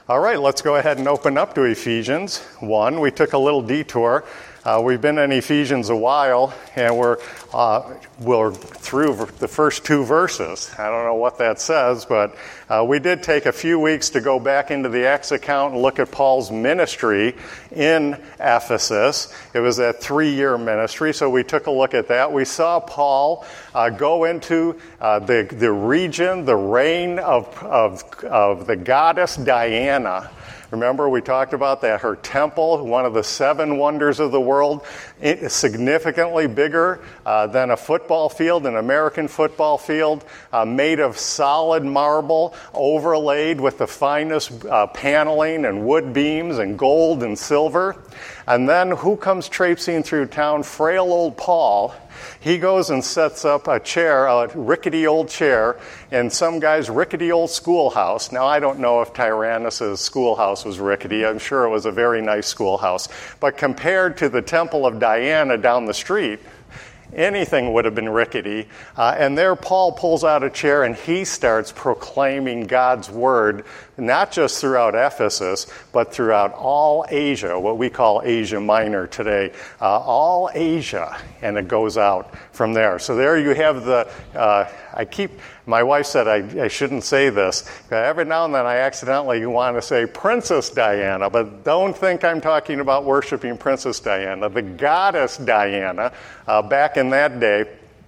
All right, let's go ahead and open up to Ephesians 1. We took a little detour. We've been in Ephesians a while, and we're through the first two verses. I don't know what that says, but we did take a few weeks to go back into the Acts account and look at Paul's ministry in Ephesus. It was that 3-year ministry, so we took a look at that. We saw Paul go into the region, the reign of the goddess Diana. Remember, we talked about that. Her temple, one of the 7 wonders of the world, significantly bigger than a football field, an American football field, made of solid marble, overlaid with the finest paneling and wood beams and gold and silver. And then who comes traipsing through town? Frail old Paul. He goes and sets up a chair, a rickety old chair, in some guy's rickety old schoolhouse. Now, I don't know if Tyrannus' schoolhouse was rickety. I'm sure it was a very nice schoolhouse. But compared to the temple of Diana down the street, anything would have been rickety. And there Paul pulls out a chair and he starts proclaiming God's word, not just throughout Ephesus, but throughout all Asia, what we call Asia Minor today. All Asia, and it goes out from there. So there you have my wife said I shouldn't say this. Every now and then I accidentally want to say Princess Diana, but don't think I'm talking about worshiping Princess Diana. The goddess Diana, back in that day.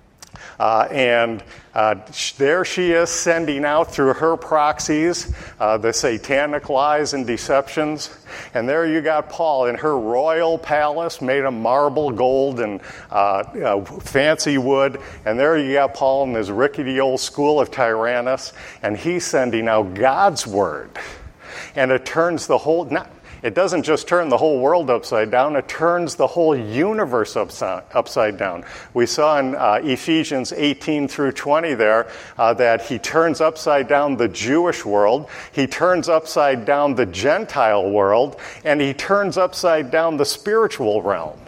There she is sending out through her proxies the satanic lies and deceptions. And there you got Paul in her royal palace made of marble, gold, and fancy wood. And there you got Paul in his rickety old school of Tyrannus. And he's sending out God's word. And it turns it doesn't just turn the whole world upside down, it turns the whole universe upside down. We saw in Ephesians 18 through 20 there that he turns upside down the Jewish world, he turns upside down the Gentile world, and he turns upside down the spiritual realm.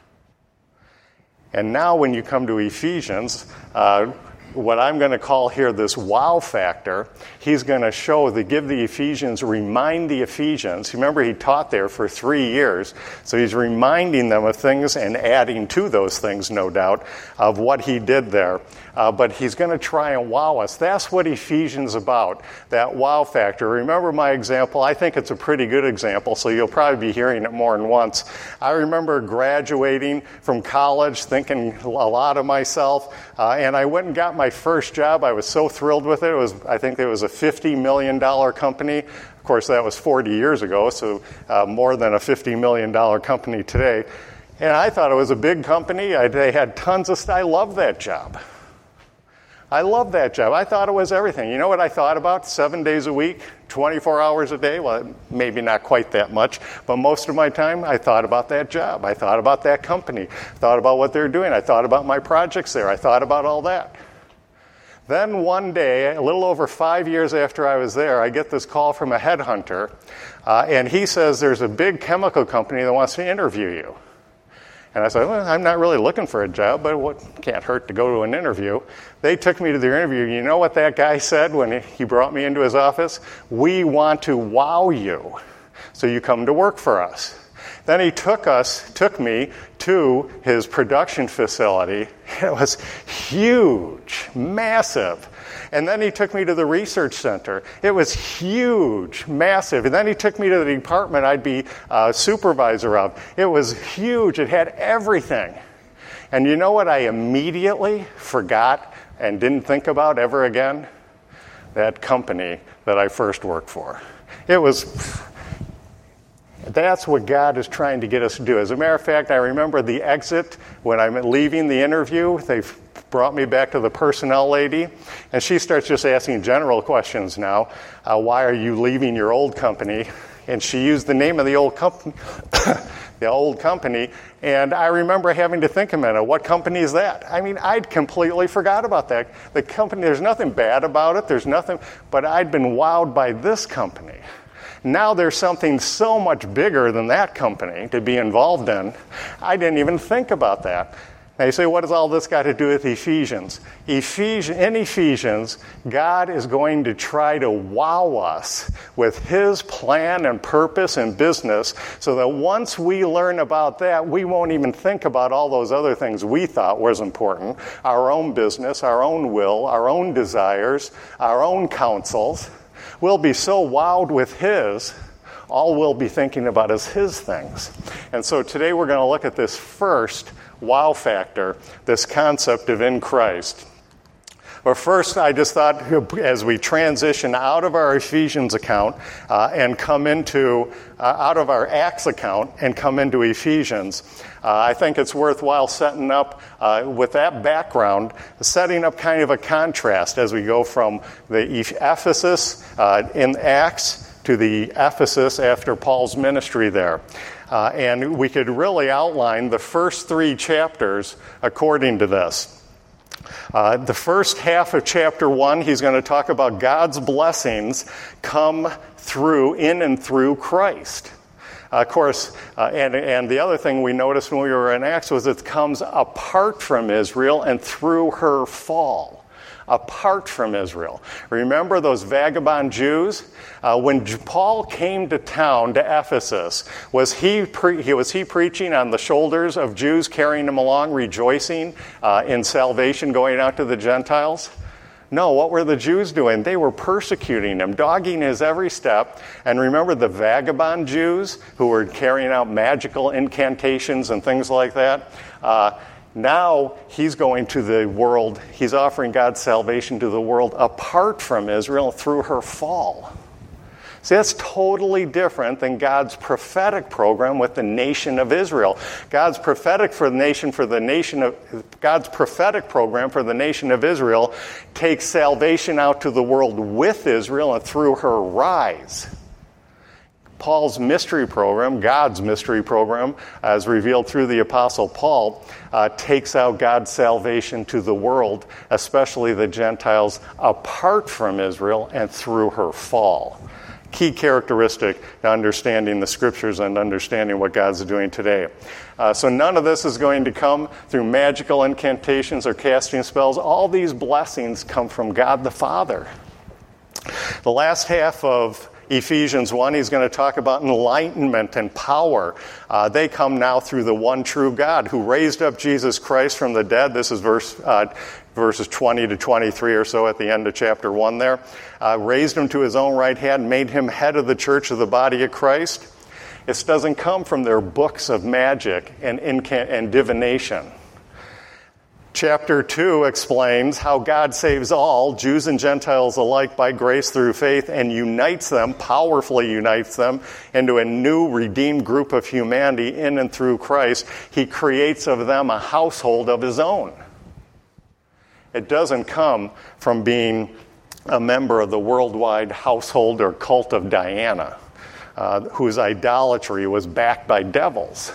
And now when you come to Ephesians, what I'm going to call here this wow factor, he's going to remind the Ephesians. Remember, he taught there for 3 years, so he's reminding them of things and adding to those things, no doubt, of what he did there. But he's going to try and wow us. That's what Ephesians is about, that wow factor. Remember my example? I think it's a pretty good example, so you'll probably be hearing it more than once. I remember graduating from college, thinking a lot of myself, and I went and got my first job. I was so thrilled with it. I think it was a $50 million company. Of course, that was 40 years ago, so more than a $50 million company today. And I thought it was a big company. They had tons of stuff. I loved that job. I loved that job. I thought it was everything. You know what I thought about? 7 days a week, 24 hours a day. Well, maybe not quite that much, but most of my time I thought about that job. I thought about that company. Thought about what they're doing. I thought about my projects there. I thought about all that. Then one day, a little over 5 years after I was there, I get this call from a headhunter, and he says there's a big chemical company that wants to interview you. And I said, well, I'm not really looking for a job, but what can't hurt to go to an interview. They took me to their interview. You know what that guy said when he brought me into his office? We want to wow you, so you come to work for us. Then he took me to his production facility. It was huge, massive. And then he took me to the research center. It was huge, massive. And then he took me to the department I'd be supervisor of. It was huge. It had everything. And you know what I immediately forgot and didn't think about ever again? That company that I first worked for. That's what God is trying to get us to do. As a matter of fact, I remember the exit when I'm leaving the interview. They brought me back to the personnel lady, and she starts just asking general questions now. Why are you leaving your old company? And she used the name of the old company, and I remember having to think a minute, what company is that? I mean, I'd completely forgot about that. The company, there's nothing bad about it, but I'd been wowed by this company. Now there's something so much bigger than that company to be involved in. I didn't even think about that. Now you say, what does all this got to do with Ephesians? In Ephesians, God is going to try to wow us with his plan and purpose and business so that once we learn about that, we won't even think about all those other things we thought was important. Our own business, our own will, our own desires, our own counsels. We'll be so wowed with his, all we'll be thinking about is his things. And so today we're going to look at this first wow factor, this concept of in Christ. But first, I just thought as we transition out of our Ephesians account and come into, out of our Acts account and come into Ephesians, I think it's worthwhile setting up, with that background, setting up kind of a contrast as we go from the Ephesus in Acts to the Ephesus after Paul's ministry there. And we could really outline the first 3 chapters according to this. The first half of chapter 1, he's going to talk about God's blessings come through, in and through Christ. Of course, and the other thing we noticed when we were in Acts was it comes apart from Israel and through her fall. Apart from Israel. Remember those vagabond Jews? When Paul came to town, to Ephesus, was he preaching on the shoulders of Jews, carrying them along, rejoicing in salvation, going out to the Gentiles? No, what were the Jews doing? They were persecuting him, dogging his every step. And remember the vagabond Jews who were carrying out magical incantations and things like that? Now he's going to the world, he's offering God's salvation to the world apart from Israel through her fall. See, that's totally different than God's prophetic program with the nation of Israel. God's prophetic program for the nation of Israel takes salvation out to the world with Israel and through her rise. Paul's mystery program, God's mystery program, as revealed through the Apostle Paul, takes out God's salvation to the world, especially the Gentiles, apart from Israel and through her fall. Key characteristic to understanding the Scriptures and understanding what God's doing today. So none of this is going to come through magical incantations or casting spells. All these blessings come from God the Father. The last half of Ephesians 1, he's going to talk about enlightenment and power. They come now through the one true God who raised up Jesus Christ from the dead. This is verses 20 to 23 or so at the end of chapter 1 there. Raised him to his own right hand, made him head of the church of the body of Christ. This doesn't come from their books of magic and divination. Chapter 2 explains how God saves all, Jews and Gentiles alike, by grace through faith, and powerfully unites them into a new redeemed group of humanity in and through Christ. He creates of them a household of his own. It doesn't come from being a member of the worldwide household or cult of Diana, whose idolatry was backed by devils.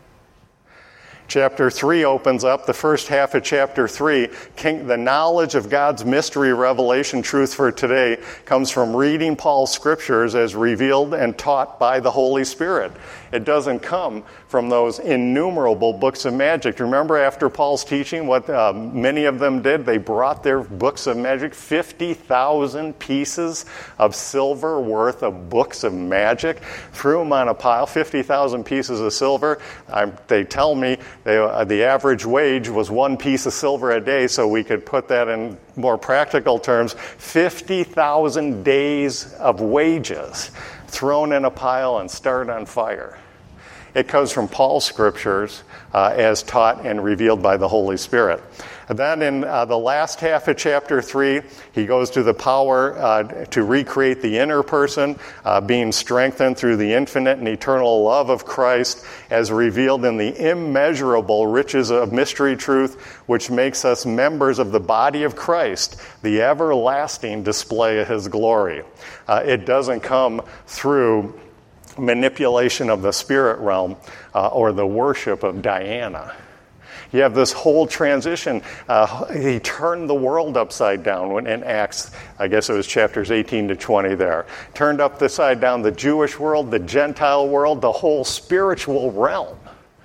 Chapter 3 opens up, the first half of chapter 3, the knowledge of God's mystery revelation truth for today comes from reading Paul's scriptures as revealed and taught by the Holy Spirit. It doesn't come from those innumerable books of magic. Remember after Paul's teaching what many of them did? They brought their books of magic, 50,000 pieces of silver worth of books of magic, threw them on a pile, 50,000 pieces of silver. They tell me the average wage was 1 piece of silver a day, so we could put that in more practical terms, 50,000 days of wages thrown in a pile and started on fire. It comes from Paul's scriptures as taught and revealed by the Holy Spirit. And then in the last half of chapter 3, he goes to the power to recreate the inner person, being strengthened through the infinite and eternal love of Christ as revealed in the immeasurable riches of mystery truth, which makes us members of the body of Christ, the everlasting display of his glory. It doesn't come through manipulation of the spirit realm or the worship of Diana. You have this whole transition. He turned the world upside down when in Acts, I guess it was chapters 18 to 20 there. Turned upside down the Jewish world, the Gentile world, the whole spiritual realm.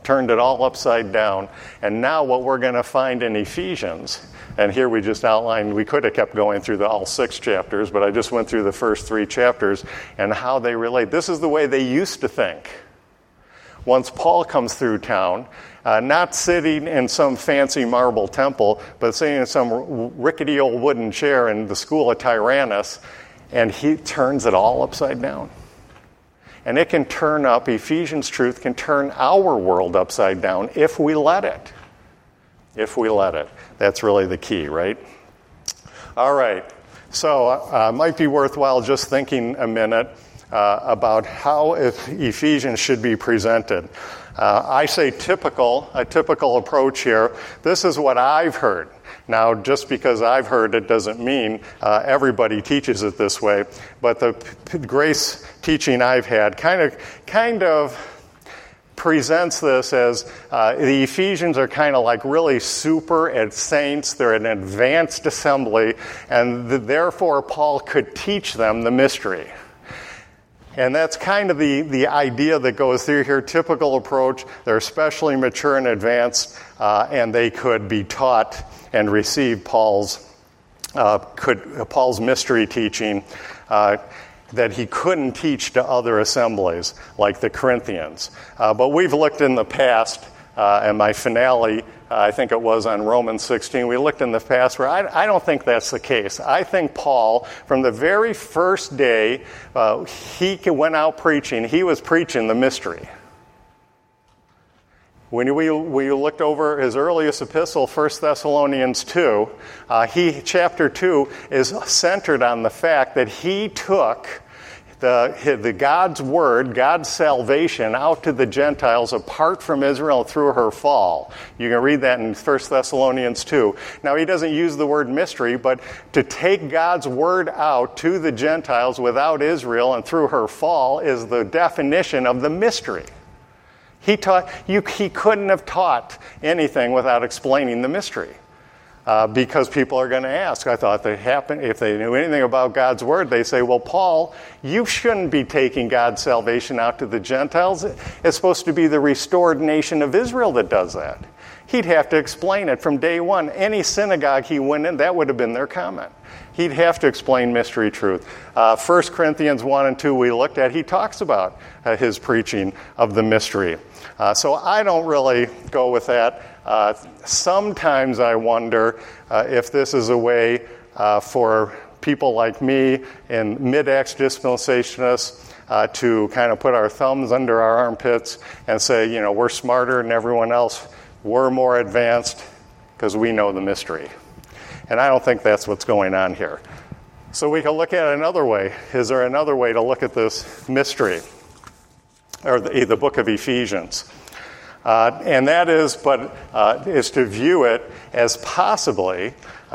turned it all upside down. And now what we're going to find in Ephesians, and here we just outlined, we could have kept going through all 6 chapters, but I just went through the first 3 chapters and how they relate. This is the way they used to think. Once Paul comes through town, not sitting in some fancy marble temple, but sitting in some rickety old wooden chair in the school of Tyrannus, and he turns it all upside down. And it can turn up, Ephesians truth can turn our world upside down if we let it. If we let it. That's really the key, right? All right. So it might be worthwhile just thinking a minute about how Ephesians should be presented. I say a typical approach here. This is what I've heard. Now, just because I've heard it doesn't mean everybody teaches it this way. But the grace teaching I've had kind of presents this as the Ephesians are kind of like really super saints. They're an advanced assembly, and therefore Paul could teach them the mystery. And that's kind of the idea that goes through here. Typical approach. They're especially mature and advanced, and they could be taught and receive Paul's mystery teaching that he couldn't teach to other assemblies like the Corinthians. But we've looked in the past, and my finale, I think it was on Romans 16, we looked in the past where I don't think that's the case. I think Paul, from the very first day he went out preaching, he was preaching the mystery. When we looked over his earliest epistle, 1 Thessalonians 2, chapter 2 is centered on the fact that he took the God's word, God's salvation, out to the Gentiles apart from Israel through her fall. You can read that in 1 Thessalonians 2. Now, he doesn't use the word mystery, but to take God's word out to the Gentiles without Israel and through her fall is the definition of the mystery. He couldn't have taught anything without explaining the mystery. Because people are going to ask. I thought if they knew anything about God's word, they say, well, Paul, you shouldn't be taking God's salvation out to the Gentiles. It's supposed to be the restored nation of Israel that does that. He'd have to explain it from day one. Any synagogue he went in, that would have been their comment. He'd have to explain mystery truth. 1 Corinthians 1 and 2 we looked at, he talks about his preaching of the mystery. So I don't really go with that. Sometimes I wonder if this is a way for people like me and mid-Acts dispensationalists to kind of put our thumbs under our armpits and say, you know, we're smarter than everyone else, we're more advanced because we know the mystery. And I don't think that's what's going on here. So we can look at it another way. Is there another way to look at this mystery, or the book of Ephesians? And that is to view it as possibly,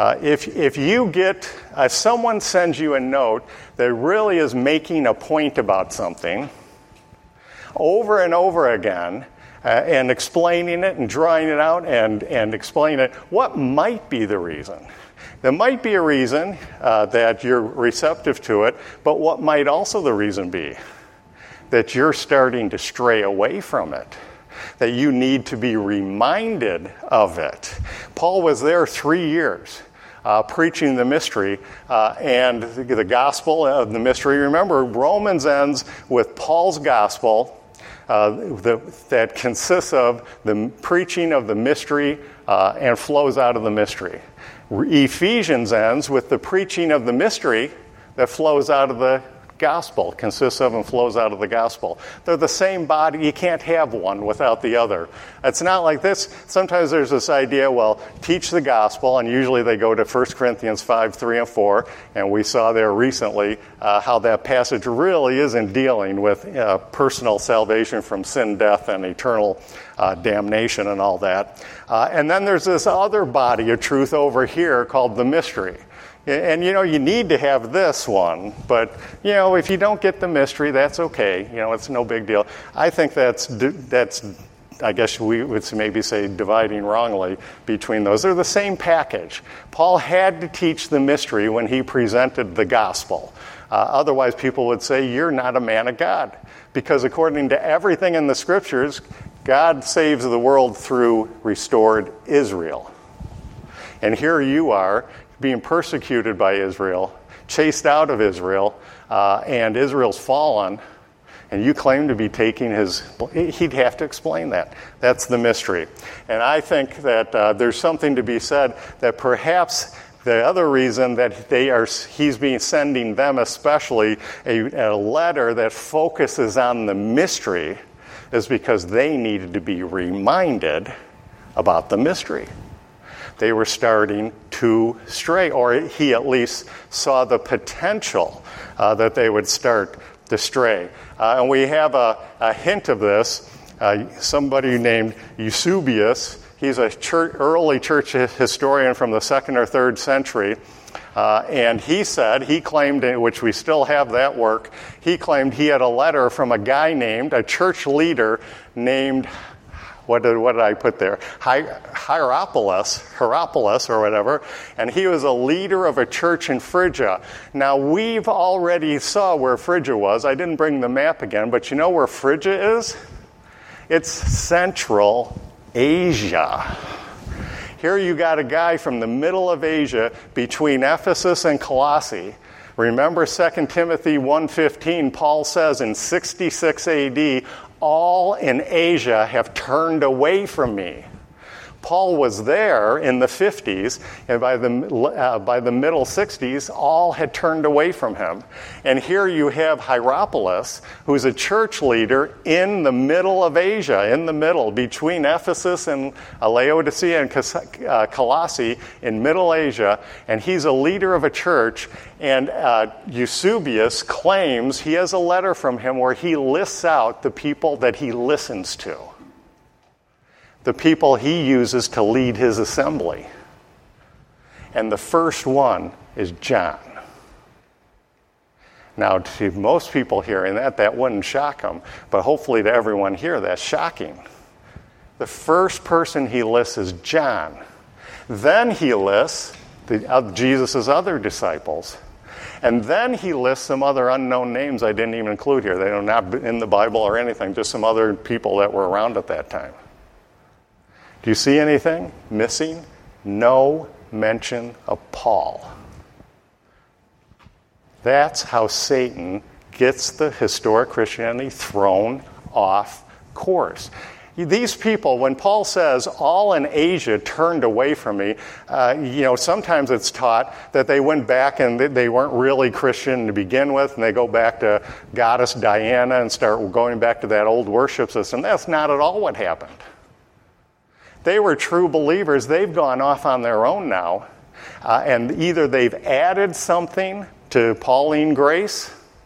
if someone sends you a note that really is making a point about something over and over again, and explaining it and drawing it out and explaining it, what might be the reason? There might be a reason that you're receptive to it, but what might also the reason be? That you're starting to stray away from it. That you need to be reminded of it. Paul was there 3 years preaching the mystery and the gospel of the mystery. Remember, Romans ends with Paul's gospel that consists of the preaching of the mystery and flows out of the mystery. Ephesians ends with the preaching of the mystery that flows out of the gospel, consists of and flows out of the gospel. They're the same body. You can't have one without the other. It's not like this. Sometimes there's this idea, well, teach the gospel, and usually they go to 1 Corinthians 5, 3, and 4, and we saw there recently how that passage really isn't dealing with personal salvation from sin, death, and eternal damnation and all that. And then there's this other body of truth over here called the mystery. And, you know, you need to have this one, but, you know, if you don't get the mystery, that's okay. You know, it's no big deal. I think that's I guess we would maybe say dividing wrongly between those. They're the same package. Paul had to teach the mystery when he presented the gospel. Otherwise, people would say, you're not a man of God. Because according to everything in the Scriptures, God saves the world through restored Israel. And here you are being persecuted by Israel, chased out of Israel, and Israel's fallen, and you claim to be taking his... He'd have to explain that. That's the mystery. And I think that there's something to be said that perhaps the other reason that he's been sending them especially a letter that focuses on the mystery is because they needed to be reminded about the mystery. They were starting to stray, or he at least saw the potential that they would start to stray. And we have a hint of this. Somebody named Eusebius, he's a early church historian from the 2nd or 3rd century, and he claimed, which we still have that work, he claimed he had a letter from a church leader named, what did I put there? Hierapolis or whatever, and he was a leader of a church in Phrygia. Now, we've already saw where Phrygia was. I didn't bring the map again, but you know where Phrygia is? It's Central Asia. Here you got a guy from the middle of Asia between Ephesus and Colossae. Remember 2 Timothy 1:15, Paul says in 66 AD, all in Asia have turned away from me. Paul was there in the 50s, and by the middle 60s, all had turned away from him. And here you have Hierapolis, who's a church leader in the middle of Asia, in the middle, between Ephesus and Laodicea and Colossae, in Middle Asia, and he's a leader of a church, and Eusebius claims he has a letter from him where he lists out the people that he listens to, the people he uses to lead his assembly. And the first one is John. Now, to most people hearing that wouldn't shock them, but hopefully to everyone here, that's shocking. The first person he lists is John. Then he lists Jesus' other disciples. And then he lists some other unknown names I didn't even include here. They are not in the Bible or anything, just some other people that were around at that time. Do you see anything missing? No mention of Paul. That's how Satan gets the historic Christianity thrown off course. These people, when Paul says, all in Asia turned away from me, sometimes it's taught that they went back and they weren't really Christian to begin with, and they go back to goddess Diana and start going back to that old worship system. That's not at all what happened. They were true believers. They've gone off on their own now, and either they've added something to Pauline grace,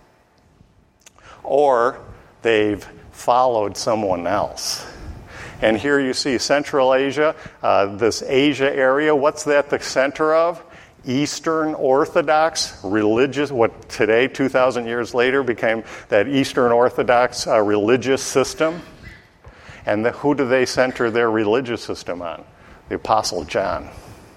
or they've followed someone else. And here you see Central Asia, this Asia area. What's that the center of? Eastern Orthodox religious, what today, 2,000 years later, became that Eastern Orthodox religious system. And who do they center their religious system on? The Apostle John.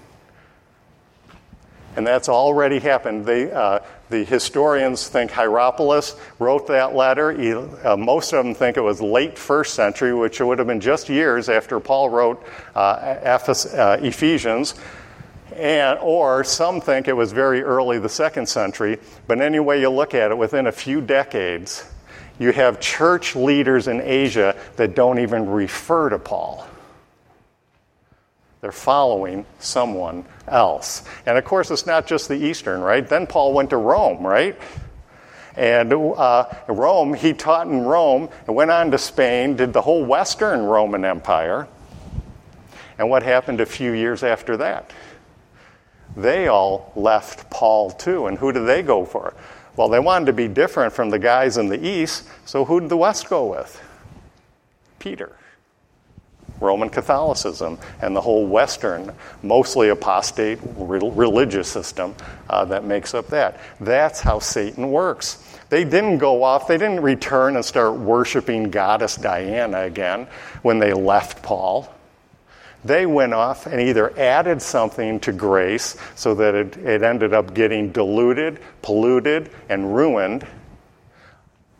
And that's already happened. The historians think Hierapolis wrote that letter. Most of them think it was late 1st century, which would have been just years after Paul wrote Ephesians. Or some think it was very early the 2nd century. But any way you look at it, within a few decades, you have church leaders in Asia that don't even refer to Paul. They're following someone else. And of course, it's not just the Eastern, right? Then Paul went to Rome, right? And Rome, he taught in Rome and went on to Spain, did the whole Western Roman Empire. And what happened a few years after that? They all left Paul too. And who did they go for? Well, they wanted to be different from the guys in the East, so who did the West go with? Peter. Roman Catholicism and the whole Western, mostly apostate religious system that makes up that. That's how Satan works. They didn't go off, they didn't return and start worshiping goddess Diana again when they left Paul. They went off and either added something to grace so that it ended up getting diluted, polluted, and ruined.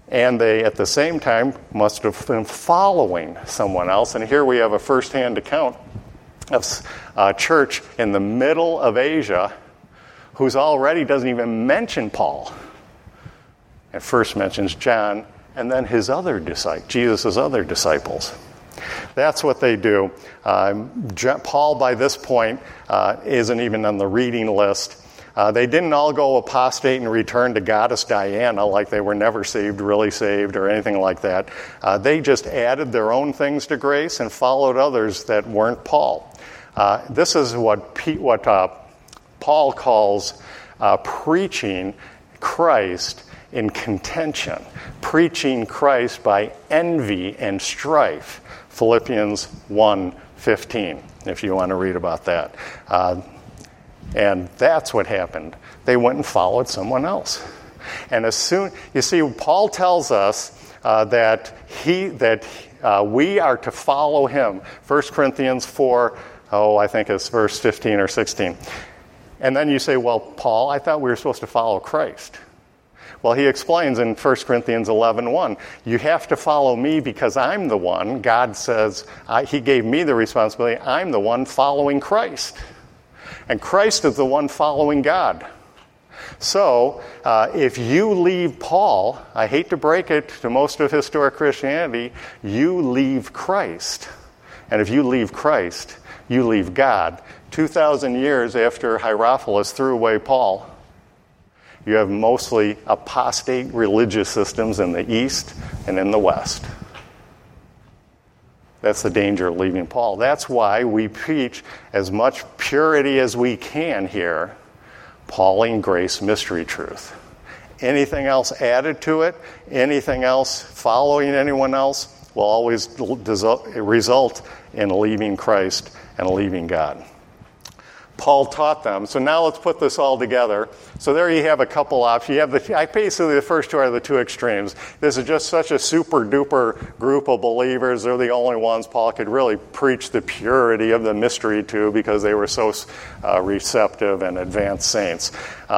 And they, at the same time, must have been following someone else. And here we have a firsthand account of a church in the middle of Asia who's already doesn't even mention Paul. It first mentions John and then his other disciples, Jesus' other disciples. That's what they do. Paul, by this point, isn't even on the reading list. They didn't all go apostate and return to goddess Diana like they were never saved, really saved, or anything like that. They just added their own things to grace and followed others that weren't Paul. This is what Paul calls preaching Christ in contention, preaching Christ by envy and strife. Philippians 1:15, if you want to read about that. And that's what happened. They went and followed someone else. And as soon, you see, Paul tells us that we are to follow him. 1 Corinthians 4, I think it's verse 15 or 16. And then you say, well, Paul, I thought we were supposed to follow Christ. Well, he explains in 1 Corinthians 11:1, you have to follow me because I'm the one. God says, he gave me the responsibility. I'm the one following Christ. And Christ is the one following God. So, if you leave Paul, I hate to break it to most of historic Christianity, you leave Christ. And if you leave Christ, you leave God. 2,000 years after Hierapolis threw away Paul, you have mostly apostate religious systems in the East and in the West. That's the danger of leaving Paul. That's why we preach as much purity as we can here, Pauline grace mystery truth. Anything else added to it, anything else following anyone else, will always result in leaving Christ and leaving God. Paul taught them. So now let's put this all together. So there you have a couple options. You have basically the first two are the two extremes. This is just such a super duper group of believers. They're the only ones Paul could really preach the purity of the mystery to because they were so receptive and advanced saints.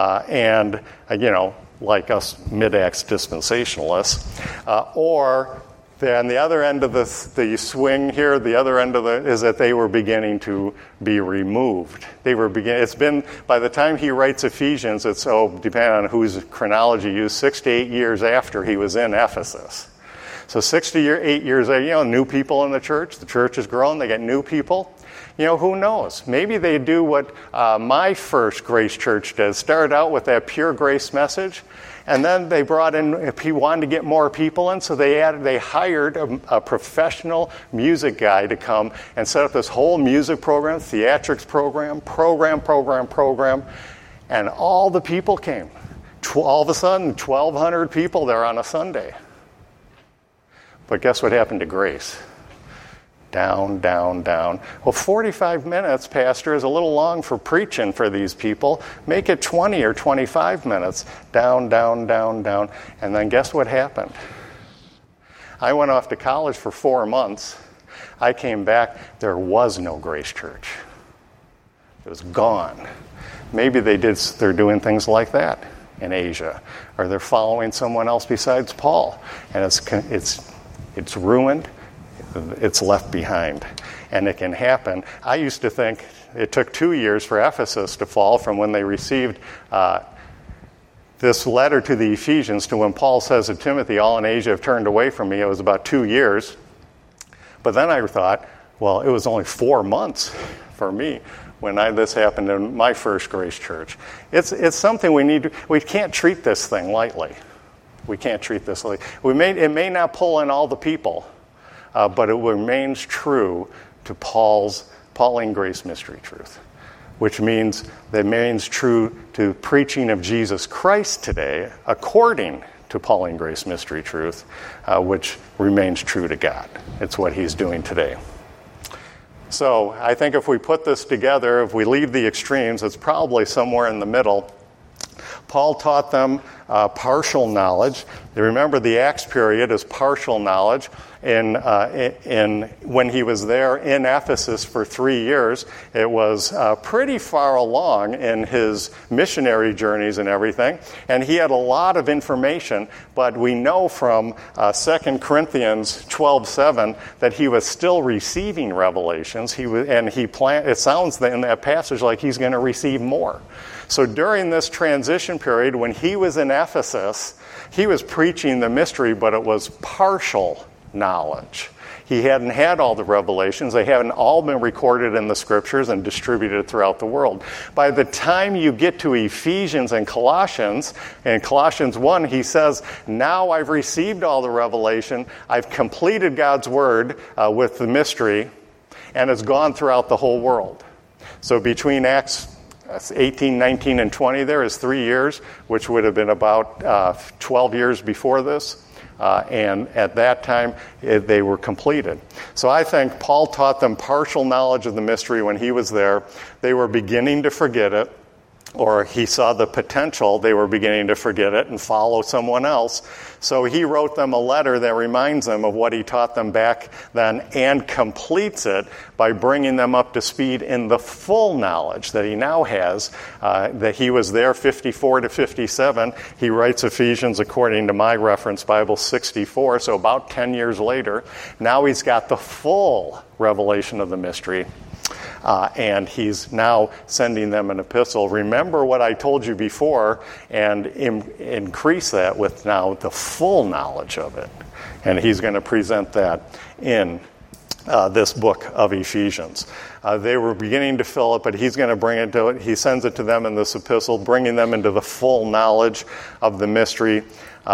Like us mid-Acts dispensationalists. Or on the other end of the swing here, the other end of is that they were beginning to be removed. It's been, by the time he writes Ephesians, it's, depending on whose chronology used, 6 to 8 years after he was in Ephesus. So 6 to 8 years, new people in the church has grown, they get new people. Who knows? Maybe they do what my first Grace Church did, started out with that pure grace message, and then they brought in, if he wanted to get more people in, so they hired a professional music guy to come and set up this whole music program, theatrics program, and all the people came. All of a sudden, 1,200 people there on a Sunday. But guess what happened to grace? Down, down, down. Well, 45 minutes, Pastor, is a little long for preaching for these people. Make it 20 or 25 minutes. Down, down, down, down. And then guess what happened? I went off to college for 4 months. I came back. There was no Grace Church. It was gone. Maybe they're doing things like that in Asia. Or they're following someone else besides Paul. And it's ruined. It's left behind. And it can happen. I used to think it took 2 years for Ephesus to fall from when they received this letter to the Ephesians to when Paul says to Timothy, all in Asia have turned away from me. It was about 2 years. But then I thought, well, it was only 4 months for me when this happened in my first Grace Church. It's something we can't treat this thing lightly. We can't treat this lightly. It may not pull in all the people, but it remains true to Pauline grace mystery truth, which means that it remains true to preaching of Jesus Christ today, according to Pauline grace mystery truth, which remains true to God. It's what he's doing today. So I think if we put this together, if we leave the extremes, it's probably somewhere in the middle. Paul taught them partial knowledge. Remember, the Acts period is partial knowledge. When he was there in Ephesus for 3 years, it was pretty far along in his missionary journeys and everything, and he had a lot of information, but we know from 2 Corinthians 12:7 that he was still receiving revelations. It sounds in that passage like he's going to receive more. So during this transition period, when he was in Ephesus, he was preaching the mystery, but it was partial knowledge. He hadn't had all the revelations. They haven't all been recorded in the scriptures and distributed throughout the world. By the time you get to Ephesians and Colossians, in Colossians 1, he says, now I've received all the revelation. I've completed God's word with the mystery, and it's gone throughout the whole world. So between Acts 18, 19, and 20 there is 3 years, which would have been about 12 years before this. And at that time, they were completed. So I think Paul taught them partial knowledge of the mystery when he was there. They were beginning to forget it, or he saw the potential. They were beginning to forget it and follow someone else. So he wrote them a letter that reminds them of what he taught them back then and completes it by bringing them up to speed in the full knowledge that he now has, that he was there 54 to 57. He writes Ephesians, according to my reference Bible, 64, so about 10 years later. Now he's got the full revelation of the mystery. And he's now sending them an epistle. Remember what I told you before, and increase that with now the full knowledge of it. And he's going to present that in this book of Ephesians. They were beginning to fill it, but he's going to bring it to it. He sends it to them in this epistle, bringing them into the full knowledge of the mystery.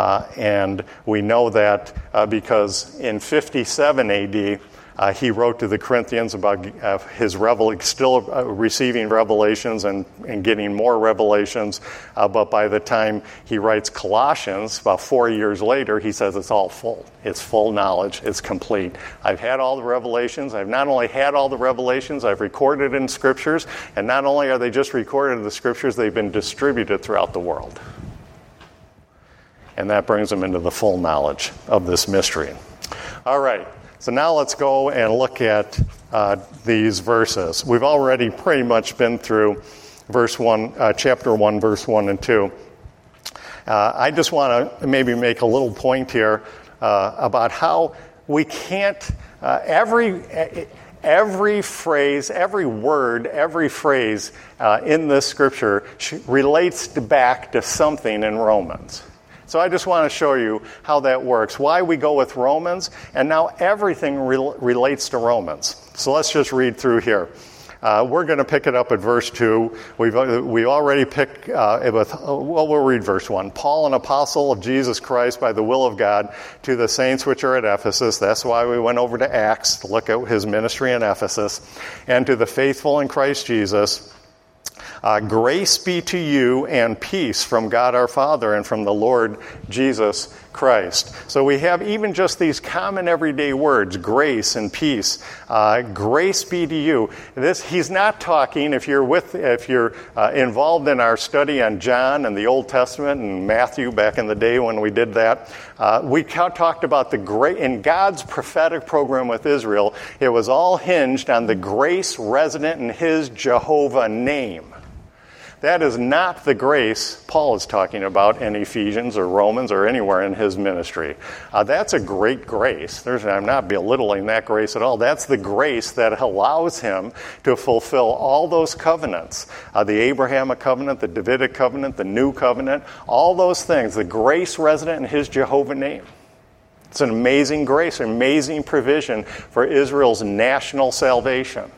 And we know that because in 57 A.D., he wrote to the Corinthians about his still receiving revelations and getting more revelations. But by the time he writes Colossians, about 4 years later, he says it's all full. It's full knowledge. It's complete. I've had all the revelations. I've not only had all the revelations, I've recorded in scriptures. And not only are they just recorded in the scriptures, they've been distributed throughout the world. And that brings them into the full knowledge of this mystery. All right. So now let's go and look at these verses. We've already pretty much been through chapter 1, verse 1 and 2. I just want to maybe make a little point here about how we can't, every phrase, every word, every phrase in this scripture relates back to something in Romans. So I just want to show you how that works, why we go with Romans, and now everything relates to Romans. So let's just read through here. We're going to pick it up at verse 2. We already picked we'll read verse 1. Paul, an apostle of Jesus Christ by the will of God, to the saints which are at Ephesus. That's why we went over to Acts to look at his ministry in Ephesus. And to the faithful in Christ Jesus, grace be to you and peace from God our Father and from the Lord Jesus Christ. So we have even just these common everyday words, grace and peace. Grace be to you. He's not talking, if you're involved in our study on John and the Old Testament and Matthew back in the day when we did that, we talked about in God's prophetic program with Israel, it was all hinged on the grace resident in his Jehovah name. That is not the grace Paul is talking about in Ephesians or Romans or anywhere in his ministry. That's a great grace. I'm not belittling that grace at all. That's the grace that allows him to fulfill all those covenants. The Abrahamic covenant, the Davidic covenant, the new covenant, all those things. The grace resident in his Jehovah name. It's an amazing grace, an amazing provision for Israel's national salvation.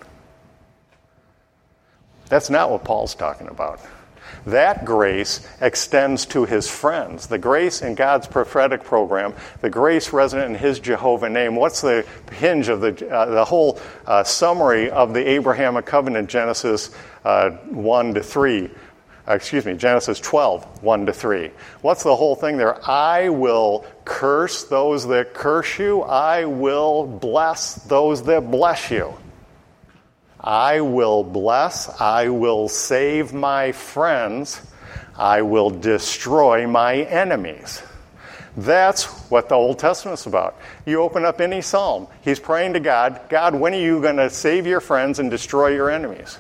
That's not what Paul's talking about. That grace extends to his friends. The grace in God's prophetic program, the grace resident in his Jehovah name. What's the hinge of the whole summary of the Abrahamic covenant, Genesis 1 to 3? Genesis 12, 1 to 3. What's the whole thing there? I will curse those that curse you. I will bless those that bless you. I will bless, I will save my friends, I will destroy my enemies. That's what the Old Testament's about. You open up any psalm, he's praying to God, God, when are you going to save your friends and destroy your enemies?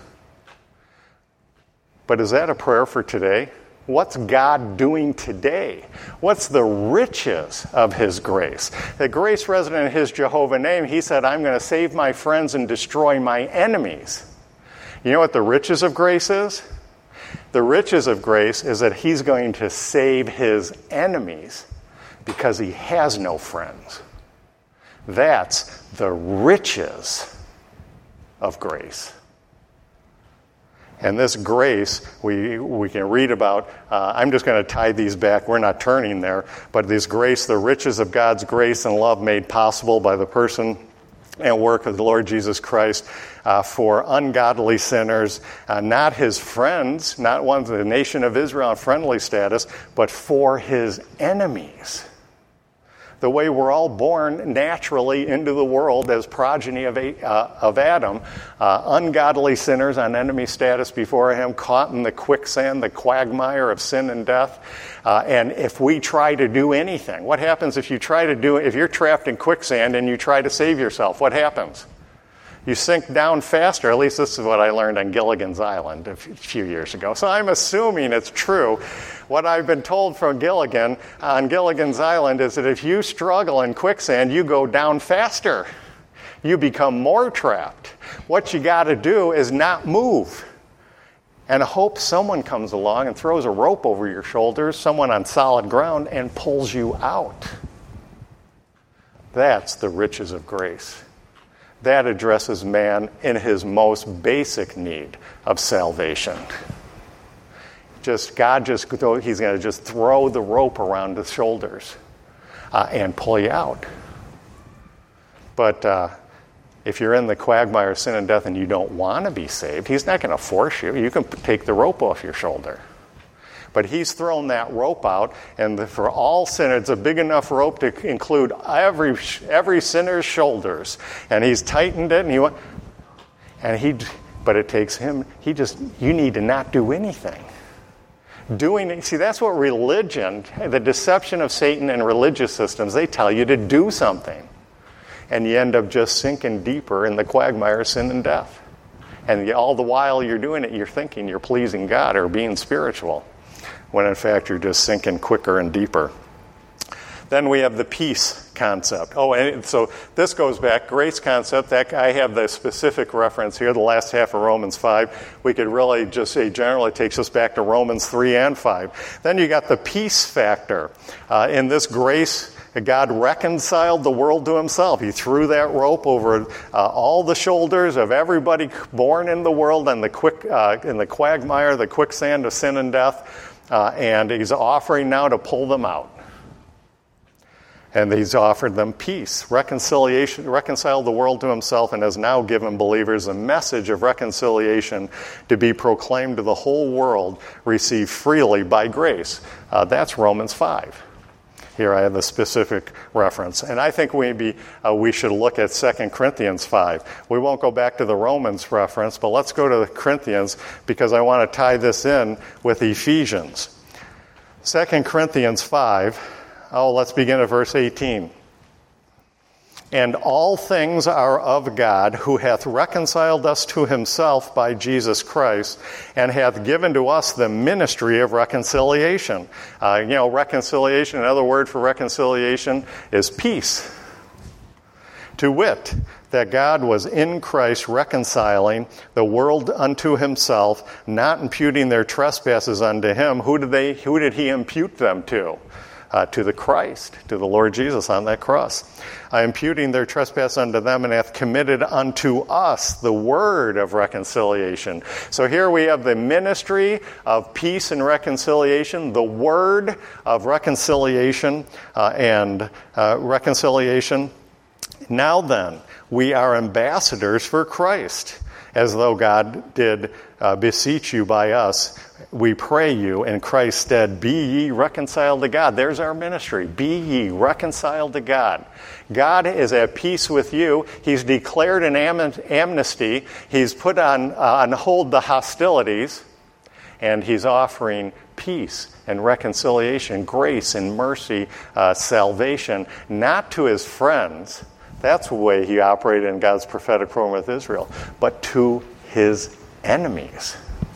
But is that a prayer for today? What's God doing today? What's the riches of his grace? The grace resident in his Jehovah name, he said, I'm going to save my friends and destroy my enemies. You know what the riches of grace is? The riches of grace is that he's going to save his enemies because he has no friends. That's the riches of grace. And this grace, we can read about, I'm just going to tie these back, we're not turning there, but this grace, the riches of God's grace and love made possible by the person and work of the Lord Jesus Christ for ungodly sinners, not his friends, not ones of the nation of Israel on friendly status, but for his enemies. The way we're all born naturally into the world as progeny of Adam, ungodly sinners on enemy status before him, caught in the quicksand, the quagmire of sin and death. And if we try to do anything, what happens if you're trapped in quicksand and you try to save yourself? What happens? You sink down faster. At least this is what I learned on Gilligan's Island a few years ago. So I'm assuming it's true. What I've been told from Gilligan on Gilligan's Island is that if you struggle in quicksand, you go down faster. You become more trapped. What you got to do is not move and hope someone comes along and throws a rope over your shoulders, someone on solid ground, and pulls you out. That's the riches of grace. That addresses man in his most basic need of salvation. He's going to just throw the rope around his shoulders and pull you out. But if you're in the quagmire of sin and death and you don't want to be saved, he's not going to force you. You can take the rope off your shoulder. But he's thrown that rope out, and for all sinners, it's a big enough rope to include every sinner's shoulders. And he's tightened it, but it takes him. You need to not do anything. See, that's what religion, the deception of Satan and religious systems, they tell you to do something, and you end up just sinking deeper in the quagmire of sin and death. And all the while you're doing it, you're thinking you're pleasing God or being spiritual, when in fact you're just sinking quicker and deeper. Then we have the peace concept. And so this goes back, grace concept, I have the specific reference here, the last half of Romans 5. We could really just say generally takes us back to Romans 3 and 5. Then you got the peace factor. In this grace, God reconciled the world to himself. He threw that rope over all the shoulders of everybody born in the world and in the quagmire, the quicksand of sin and death. And he's offering now to pull them out. And he's offered them peace, reconciliation, reconciled the world to himself, and has now given believers a message of reconciliation to be proclaimed to the whole world, received freely by grace. That's Romans 5. Here I have the specific reference. And I think we should look at 2 Corinthians 5. We won't go back to the Romans reference, but let's go to the Corinthians because I want to tie this in with Ephesians. 2 Corinthians 5, let's begin at verse 18. And all things are of God, who hath reconciled us to himself by Jesus Christ, and hath given to us the ministry of reconciliation. Reconciliation, another word for reconciliation is peace. To wit, that God was in Christ reconciling the world unto himself, not imputing their trespasses unto him. Who did he impute them to? To the Christ, to the Lord Jesus on that cross. Imputing their trespass unto them, and hath committed unto us the word of reconciliation. So here we have the ministry of peace and reconciliation, the word of reconciliation and reconciliation. Now then, we are ambassadors for Christ, as though God did beseech you by us. We pray you in Christ's stead, be ye reconciled to God. There's our ministry. Be ye reconciled to God. God is at peace with you. He's declared an amnesty. He's put on hold the hostilities, and he's offering peace and reconciliation, grace and mercy, salvation, not to his friends. That's the way he operated in God's prophetic program with Israel, but to his enemies.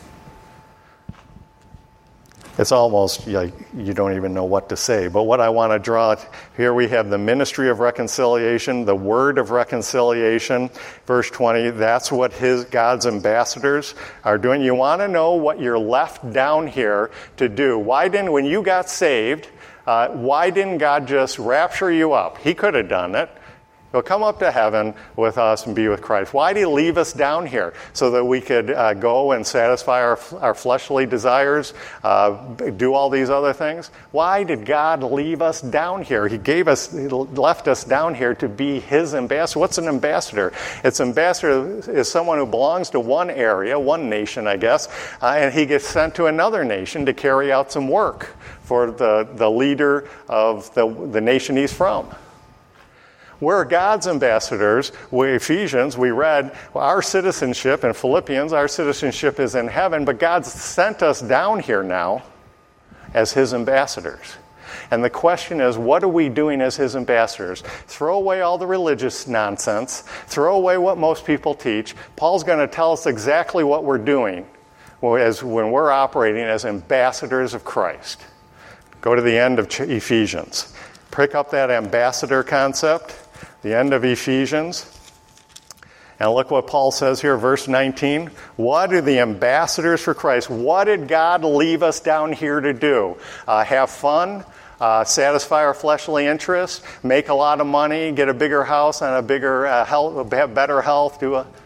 It's almost like you don't even know what to say. But what I want to draw, here we have the ministry of reconciliation, the word of reconciliation. Verse 20, that's what God's ambassadors are doing. You want to know what you're left down here to do. When you got saved, why didn't God just rapture you up? He could have done it. He'll come up to heaven with us and be with Christ. Why did he leave us down here? So that we could go and satisfy our fleshly desires, do all these other things? Why did God leave us down here? He left us down here to be his ambassador. What's an ambassador? Ambassador is someone who belongs to one area, one nation, I guess, and he gets sent to another nation to carry out some work for the leader of the nation he's from. We're God's ambassadors. Ephesians, we read, our citizenship in Philippians, our citizenship is in heaven, but God's sent us down here now as his ambassadors. And the question is, what are we doing as his ambassadors? Throw away all the religious nonsense. Throw away what most people teach. Paul's going to tell us exactly what we're doing when we're operating as ambassadors of Christ. Go to the end of Ephesians. Pick up that ambassador concept. The end of Ephesians. And look what Paul says here, verse 19. What are the ambassadors for Christ? What did God leave us down here to do? Have fun, satisfy our fleshly interests, make a lot of money, get a bigger house and a bigger health, have better health,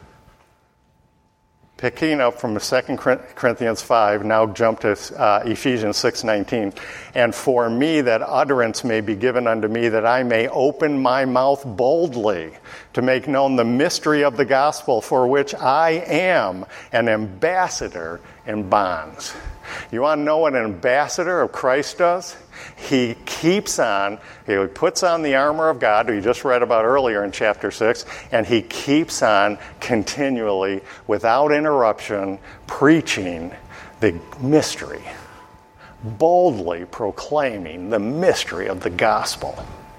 Picking up from 2 Corinthians 5, now jump to Ephesians 6:19. And for me that utterance may be given unto me, that I may open my mouth boldly to make known the mystery of the gospel, for which I am an ambassador in bonds. You want to know what an ambassador of Christ does? He puts on the armor of God, we just read about earlier in chapter 6, and he keeps on continually, without interruption, preaching the mystery, boldly proclaiming the mystery of the gospel.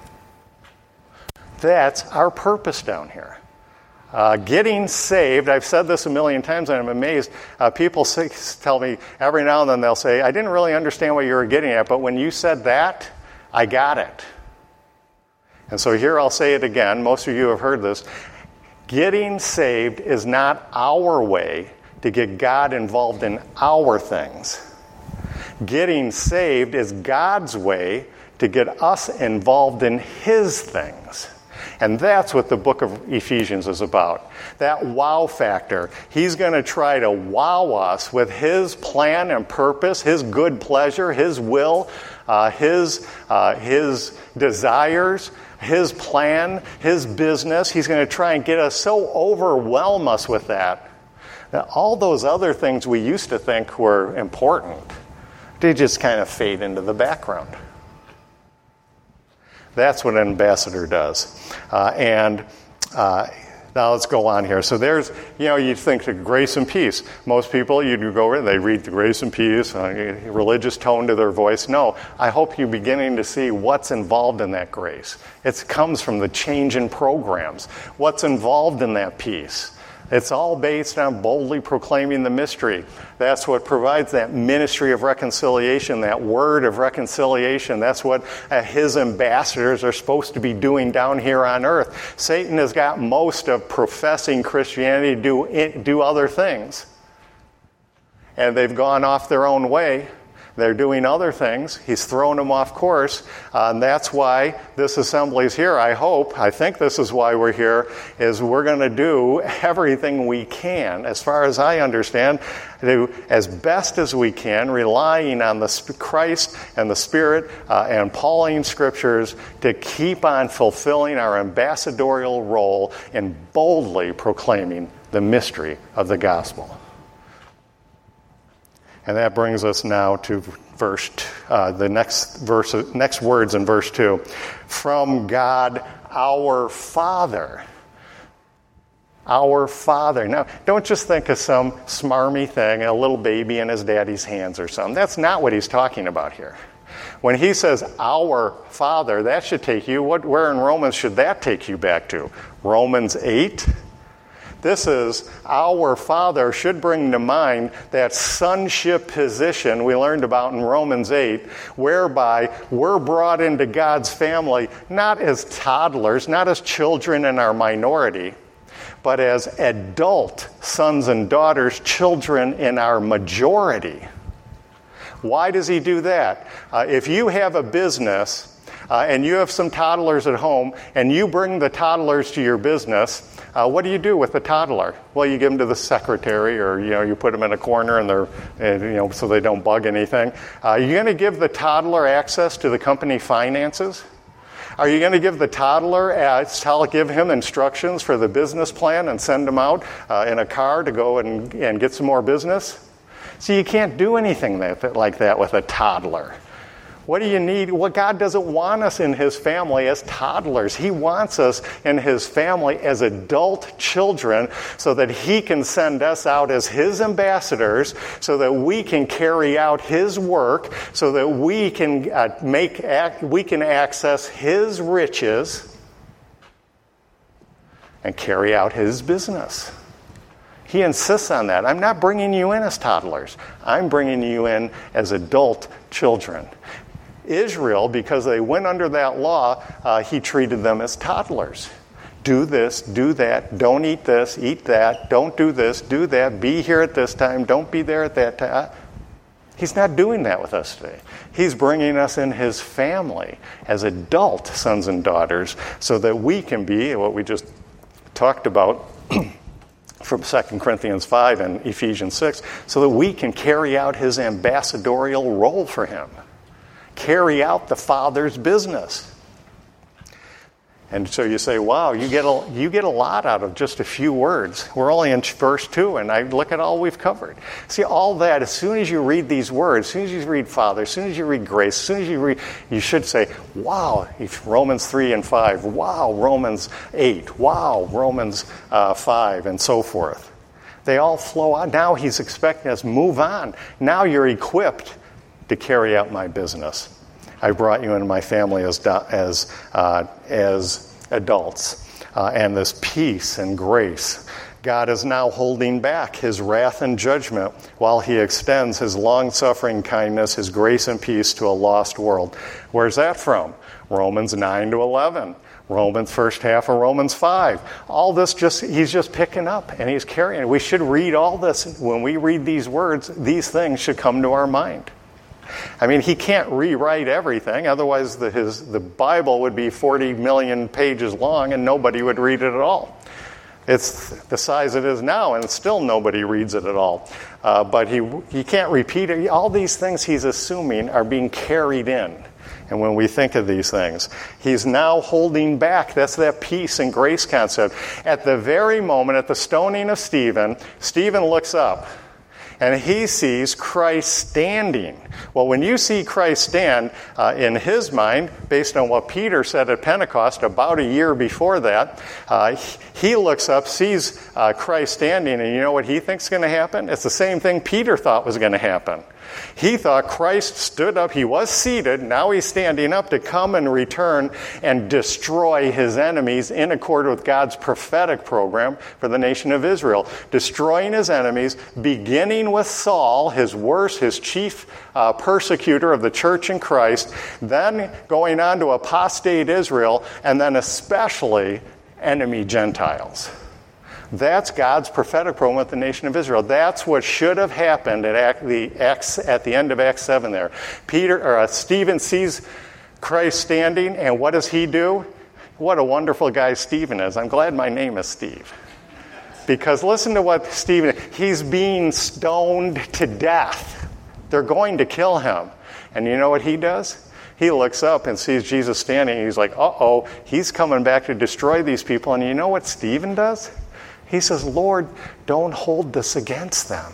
That's our purpose down here. Getting saved, I've said this a million times and I'm amazed. People tell me every now and then, they'll say, I didn't really understand what you were getting at, but when you said that, I got it. And so here I'll say it again. Most of you have heard this. Getting saved is not our way to get God involved in our things. Getting saved is God's way to get us involved in his things. And that's what the book of Ephesians is about. That wow factor. He's going to try to wow us with his plan and purpose, his good pleasure, his will, his desires, his plan, his business. He's going to try and get us so overwhelm us with that all those other things we used to think were important, they just kind of fade into the background. That's what an ambassador does. Now let's go on here. So there's, you think of grace and peace. Most people, you go over, they read the grace and peace, religious tone to their voice. No, I hope you're beginning to see what's involved in that grace. It comes from the change in programs. What's involved in that peace? It's all based on boldly proclaiming the mystery. That's what provides that ministry of reconciliation, that word of reconciliation. That's what his ambassadors are supposed to be doing down here on earth. Satan has got most of professing Christianity to do other things. And they've gone off their own way. They're doing other things. He's thrown them off course. And that's why this assembly is here. I think this is why we're here, is we're going to do everything we can, as far as I understand, do as best as we can, relying on the Christ and the Spirit and Pauline Scriptures to keep on fulfilling our ambassadorial role in boldly proclaiming the mystery of the gospel. And that brings us now to the next words in verse 2. From God our Father. Our Father. Now, don't just think of some smarmy thing, a little baby in his daddy's hands or something. That's not what he's talking about here. When he says, our Father, that should take you, where in Romans should that take you back to? Romans 8? This is, our Father should bring to mind that sonship position we learned about in Romans 8, whereby we're brought into God's family not as toddlers, not as children in our minority, but as adult sons and daughters, children in our majority. Why does he do that? If you have a business and you have some toddlers at home and you bring the toddlers to your business, what do you do with the toddler? Well, you give them to the secretary, or you put them in a corner and so they don't bug anything. Are you going to give the toddler access to the company finances? Are you going to give the toddler, give him instructions for the business plan and send him out in a car to go and get some more business? See, you can't do anything like that with a toddler. What do you need? Well, God doesn't want us in his family as toddlers. He wants us in his family as adult children so that he can send us out as his ambassadors, so that we can carry out his work, so that we can access his riches and carry out his business. He insists on that. I'm not bringing you in as toddlers. I'm bringing you in as adult children. Israel, because they went under that law, he treated them as toddlers. Do this, do that, don't eat this, eat that, don't do this, do that, be here at this time, don't be there at that time. He's not doing that with us today. He's bringing us in his family as adult sons and daughters so that we can be what we just talked about from 2 Corinthians 5 and Ephesians 6, so that we can carry out his ambassadorial role for him. Carry out the Father's business. And so you say, wow, you get a lot out of just a few words. We're only in verse 2, and I look at all we've covered. See, all that, as soon as you read these words, as soon as you read Father, as soon as you read grace, as soon as you read, you should say, wow, Romans 3 and 5, wow, Romans 8, wow, Romans 5, and so forth. They all flow out. Now he's expecting us, move on. Now you're equipped to carry out my business. I brought you into my family as adults, and this peace and grace. God is now holding back his wrath and judgment while he extends his long-suffering kindness, his grace and peace to a lost world. Where's that from? Romans 9 to 11. Romans, first half of Romans 5. All this he's just picking up and he's carrying it. We should read all this. When we read these words, these things should come to our mind. I mean, he can't rewrite everything, otherwise the Bible would be 40 million pages long and nobody would read it at all. It's the size it is now, and still nobody reads it at all. But he can't repeat it. All these things he's assuming are being carried in. And when we think of these things, he's now holding back. That's that peace and grace concept. At the very moment, at the stoning of Stephen, Stephen looks up. And he sees Christ standing. Well, when you see Christ stand, in his mind, based on what Peter said at Pentecost about a year before that, he looks up, sees Christ standing, and you know what he thinks is going to happen? It's the same thing Peter thought was going to happen. He thought Christ stood up, he was seated, now he's standing up to come and return and destroy his enemies in accord with God's prophetic program for the nation of Israel. Destroying his enemies, beginning with Saul, his chief persecutor of the church in Christ, then going on to apostate Israel, and then especially enemy Gentiles. That's God's prophetic program with the nation of Israel. That's what should have happened at the end of Acts 7 there. Stephen sees Christ standing, and what does he do? What a wonderful guy Stephen is. I'm glad my name is Steve. Because listen to what Stephen, he's being stoned to death. They're going to kill him. And you know what he does? He looks up and sees Jesus standing, and he's like, uh-oh, he's coming back to destroy these people. And you know what Stephen does? He says, Lord, don't hold this against them.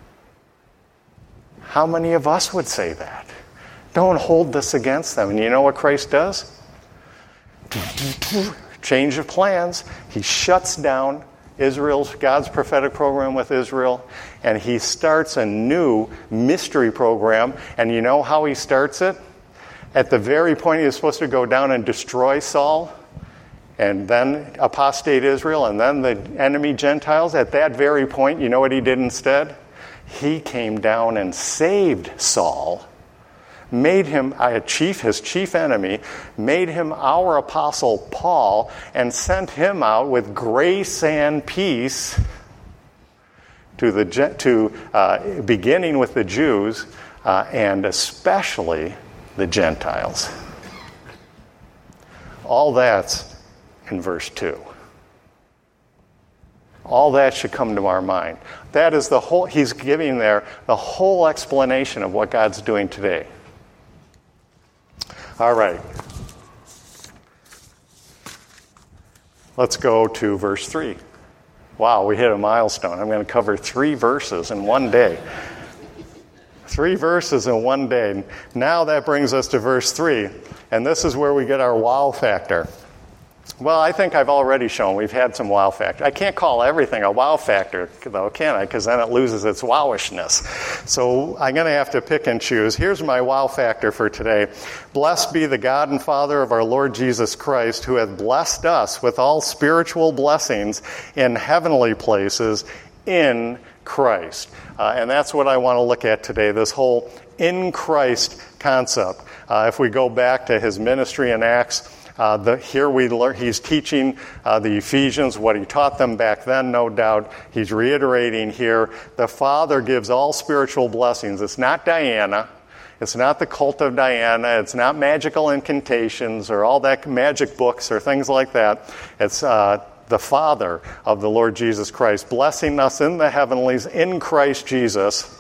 How many of us would say that? Don't hold this against them. And you know what Christ does? Change of plans. He shuts down God's prophetic program with Israel, and he starts a new mystery program. And you know how he starts it? At the very point he was supposed to go down and destroy Saul, and then apostate Israel, and then the enemy Gentiles, at that very point, you know what he did instead? He came down and saved Saul, made him his chief enemy, made him our apostle Paul, and sent him out with grace and peace beginning with the Jews and especially the Gentiles. All that's in verse 2. All that should come to our mind. That is he's giving there the whole explanation of what God's doing today. All right. Let's go to verse 3. Wow, we hit a milestone. I'm going to cover 3 verses in one day. 3 verses in one day. Now that brings us to verse 3. And this is where we get our wow factor. Well, I think I've already shown we've had some wow factor. I can't call everything a wow factor, though, can I? Because then it loses its wowishness. So I'm going to have to pick and choose. Here's my wow factor for today. Blessed be the God and Father of our Lord Jesus Christ, who hath blessed us with all spiritual blessings in heavenly places in Christ. And that's what I want to look at today, this whole in Christ concept. If we go back to his ministry in Acts, here we learn he's teaching the Ephesians what he taught them back then, no doubt. He's reiterating here, the Father gives all spiritual blessings. It's not Diana. It's not the cult of Diana. It's not magical incantations or all that magic books or things like that. It's the Father of the Lord Jesus Christ, blessing us in the heavenlies in Christ Jesus,